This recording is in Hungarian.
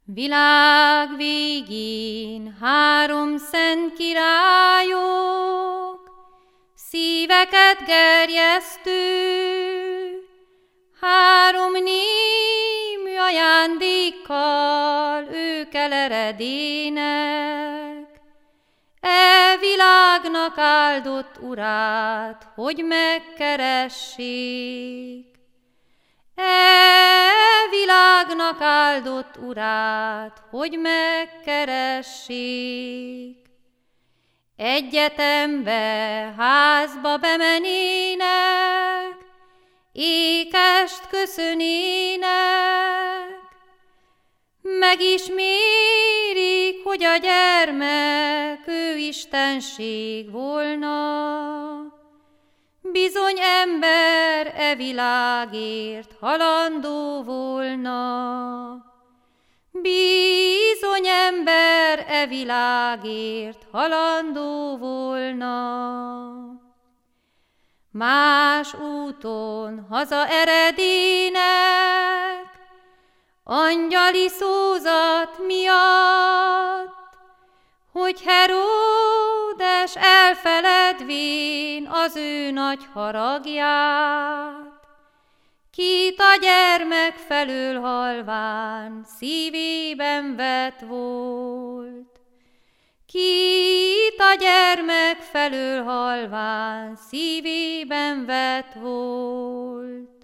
Világ végén három szent királyok, szíveket gerjesztő, három némű ajándékkal ők eleredének. E világnak áldott urát, hogy megkeressék. Világnak áldott urát, hogy megkeressék. Egyetembe házba bemenének, ékest köszönének, megismérik, hogy a gyermek ő istenség volna. Bizony ember e világért halandó volna. Bizony ember e világért halandó volna. Más úton haza eredének, angyali szózat miatt, hogy Heródes elfeledvén az ő nagy haragját, kit a gyermek felől halván szívében vett volt. Kit a gyermek felől halván szívében vett volt.